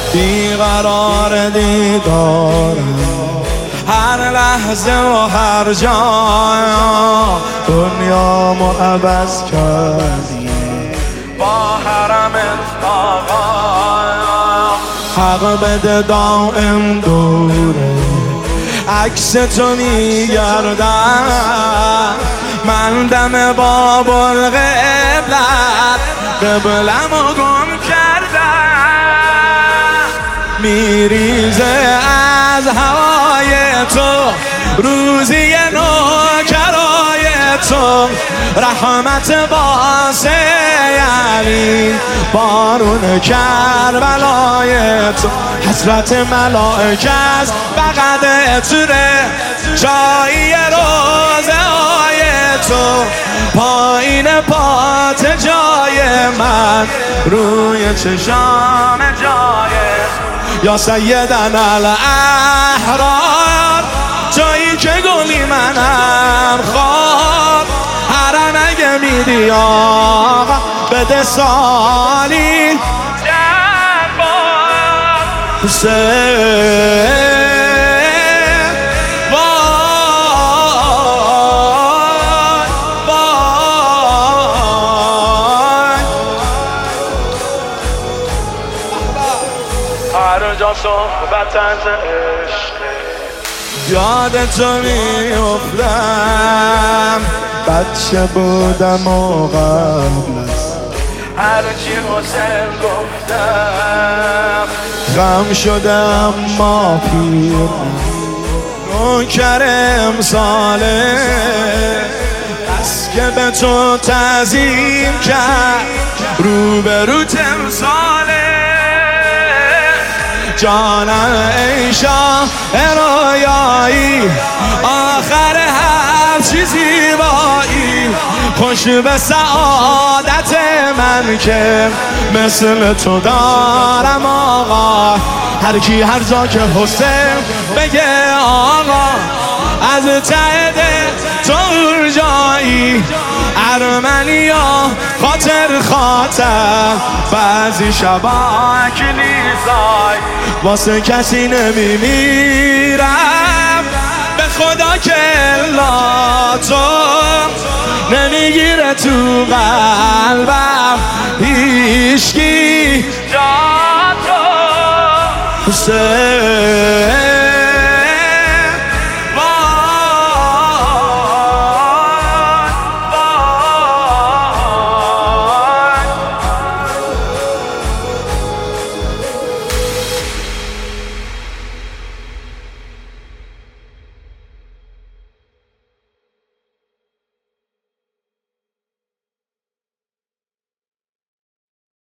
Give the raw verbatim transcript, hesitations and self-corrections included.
بیقرار دیدارم هر لحظه و هر جا، دنیامو عوض کردی با حرمت آقا. حق بده دائم دوره عکس تو میگردم، من دم باب القبلت قبلم و گم کردم. میریزه از هوای تو روزی نوکرای تو، رحمت واسه علی بارون کربلای تو. حسرت ملائکه است بغد تره جایی روزه های تو، پایین پات جای من روی چشام جای یا سیدنا الاحرار، جایی که گلی منم خواب. هرم اگه میدی آقا بده سالی در بار حسین. هر جا صحبت از عشق یاد تو میافتم، بچه بودم و قبل از هر چی حسین گفتم، غم شدم ما پیر نوکر امساله، بس که به تو تعظیم کرد روبرو تمثاله. جانم ای شاه رویایی آخر هر چی زیبایی، خوش به سعادت من که مثل تو دارم آقا. هر کی هر جا که حسین بگه آقا، از ته دل تو جایی ارمنیا خاطر خاطر. بعضی شبا کلیسای واسه کسی نمیمیرم، به خدا که الا تو نمیگیره تو قلبم هیچکی جا تو حسین.